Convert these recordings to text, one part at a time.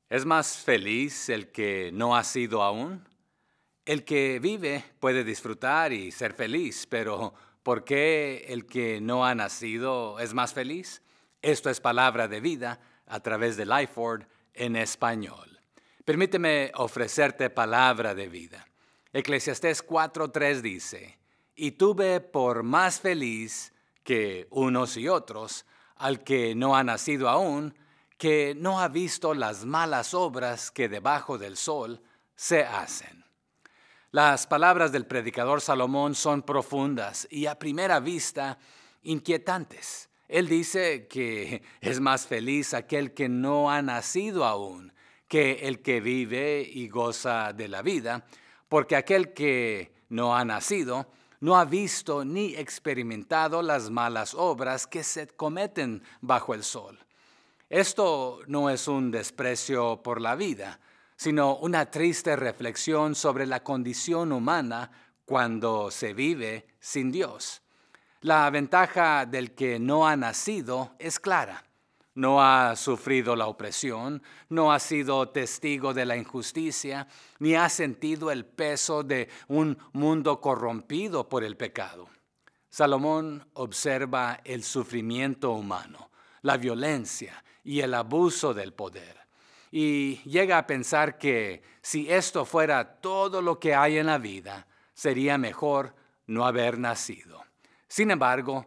¿Es más feliz el que no ha sido aún? El que vive puede disfrutar y ser feliz, pero ¿por qué el que no ha nacido es más feliz? Esto es palabra de vida a través de Lifeword en español. Permíteme ofrecerte palabra de vida. Eclesiastés 4:3 dice, y tuve por más feliz que unos y otros al que no ha nacido aún, que no ha visto las malas obras que debajo del sol se hacen. Las palabras del predicador Salomón son profundas y a primera vista inquietantes. Él dice que es más feliz aquel que no ha nacido aún que el que vive y goza de la vida, porque aquel que no ha nacido no ha visto ni experimentado las malas obras que se cometen bajo el sol. Esto no es un desprecio por la vida, sino una triste reflexión sobre la condición humana cuando se vive sin Dios. La ventaja del que no ha nacido es clara. No ha sufrido la opresión, no ha sido testigo de la injusticia, ni ha sentido el peso de un mundo corrompido por el pecado. Salomón observa el sufrimiento humano, la violencia y el abuso del poder. Y llega a pensar que si esto fuera todo lo que hay en la vida, sería mejor no haber nacido. Sin embargo,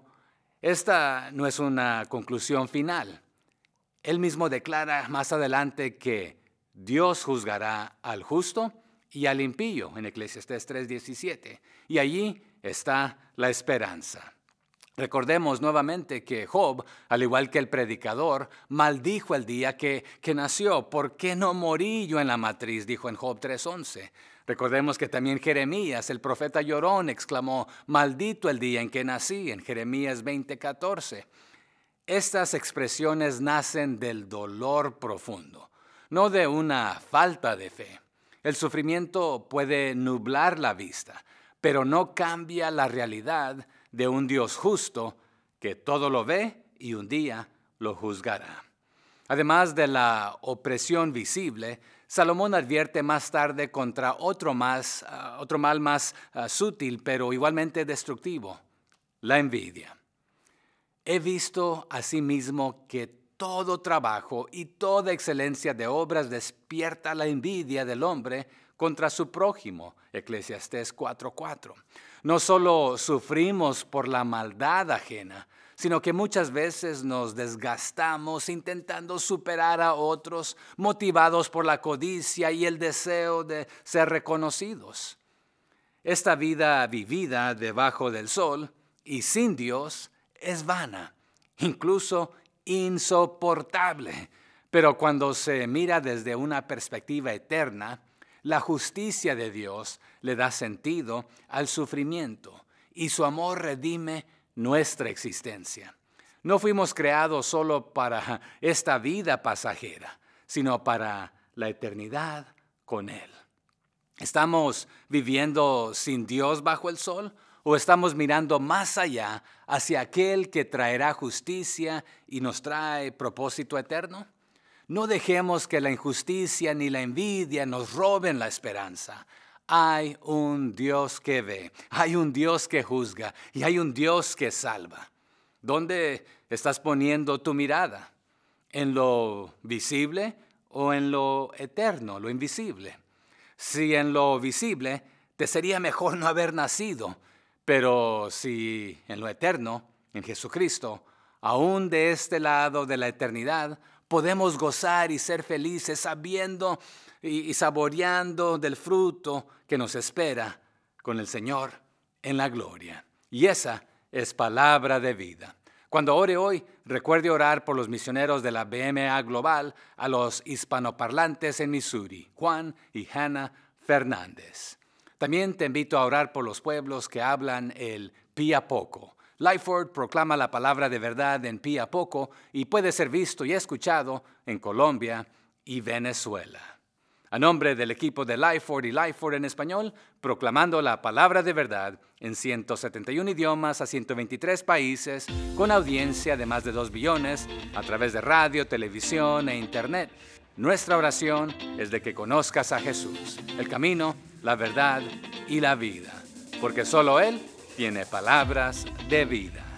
esta no es una conclusión final. Él mismo declara más adelante que Dios juzgará al justo y al impío en Eclesiastés 3:17. Y allí está la esperanza. Recordemos nuevamente que Job, al igual que el predicador, maldijo el día que nació. ¿Por qué no morí yo en la matriz?, dijo en Job 3:11. Recordemos que también Jeremías, el profeta llorón, exclamó, maldito el día en que nací, en Jeremías 20:14. Estas expresiones nacen del dolor profundo, no de una falta de fe. El sufrimiento puede nublar la vista, pero no cambia la realidad de un Dios justo que todo lo ve y un día lo juzgará. Además de la opresión visible, Salomón advierte más tarde contra otro mal más sutil, pero igualmente destructivo, la envidia. He visto asimismo que todo trabajo y toda excelencia de obras despierta la envidia del hombre contra su prójimo, Eclesiastés 4:4. No solo sufrimos por la maldad ajena, sino que muchas veces nos desgastamos intentando superar a otros, motivados por la codicia y el deseo de ser reconocidos. Esta vida vivida debajo del sol y sin Dios es vana, incluso insoportable. Pero cuando se mira desde una perspectiva eterna, la justicia de Dios le da sentido al sufrimiento y su amor redime nuestra existencia. No fuimos creados solo para esta vida pasajera, sino para la eternidad con Él. ¿Estamos viviendo sin Dios bajo el sol? ¿O estamos mirando más allá hacia aquel que traerá justicia y nos trae propósito eterno? No dejemos que la injusticia ni la envidia nos roben la esperanza. Hay un Dios que ve, hay un Dios que juzga y hay un Dios que salva. ¿Dónde estás poniendo tu mirada? ¿En lo visible o en lo eterno, lo invisible? Si en lo visible, te sería mejor no haber nacido. Pero si en lo eterno, en Jesucristo, aún de este lado de la eternidad, podemos gozar y ser felices sabiendo y saboreando del fruto que nos espera con el Señor en la gloria. Y esa es palabra de vida. Cuando ore hoy, recuerde orar por los misioneros de la BMA Global a los hispanoparlantes en Missouri, Juan y Hannah Fernández. También te invito a orar por los pueblos que hablan el Piapoco. Lifeword proclama la palabra de verdad en Piapoco y puede ser visto y escuchado en Colombia y Venezuela. A nombre del equipo de Lifeword y Lifeword en español, proclamando la palabra de verdad en 171 idiomas a 123 países, con audiencia de más de 2 billones a través de radio, televisión e internet. Nuestra oración es de que conozcas a Jesús, el camino, la verdad y la vida, porque solo Él tiene palabras de vida.